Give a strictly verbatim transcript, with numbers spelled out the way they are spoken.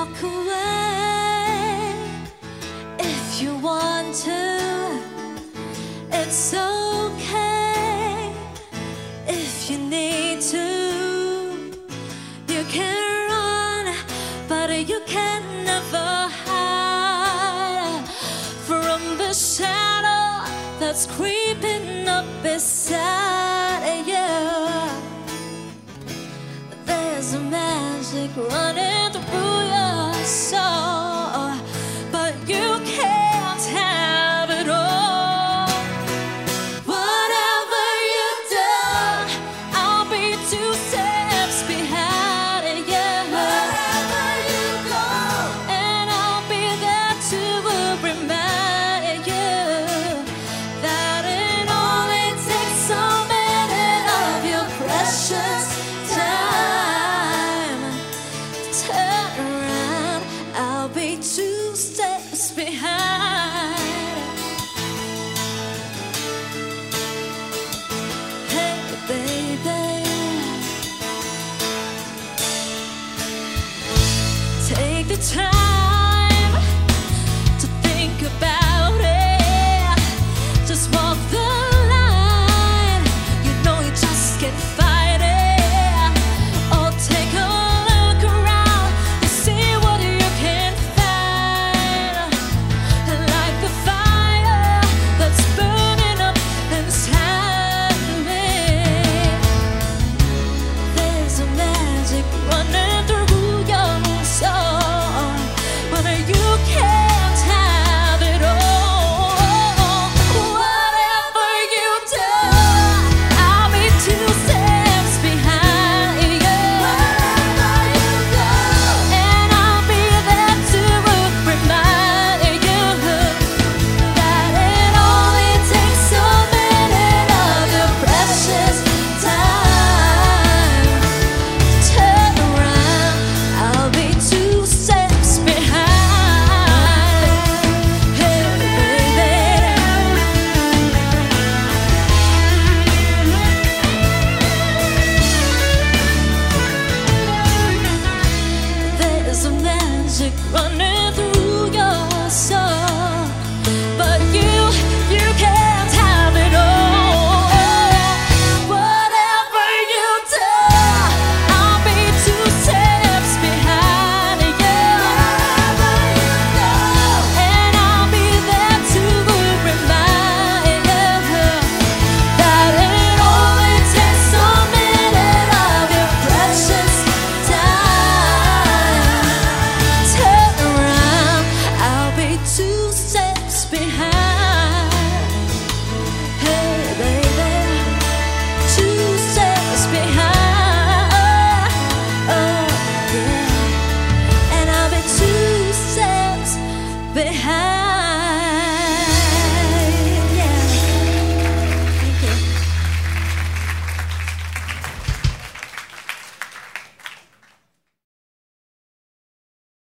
walk away if you want to. It's okay if you need to. You can run, but you can never hide from the shadow that's creeping up beside you. There's a magic running through your soul, but you can't have it all. Whatever you do, I'll be two steps behind you. Wherever you go, and I'll be there to remind you that it only takes a minute of your precious time. Turn around, I'll be two steps behind. Hey, baby, take the time to think about it. Just walk the line. You know you just can't fight it. Or take a look around and see what you can find. Like the fire that's burning up inside me. There's a magic running through your soul, but you can't have it all. Whatever you do, I'll be two steps behind you. Wherever you go, and I'll be there to remind you that it only takes a minute of your precious time. Turn around, I'll be two steps behind. Hey, baby, there's a magic running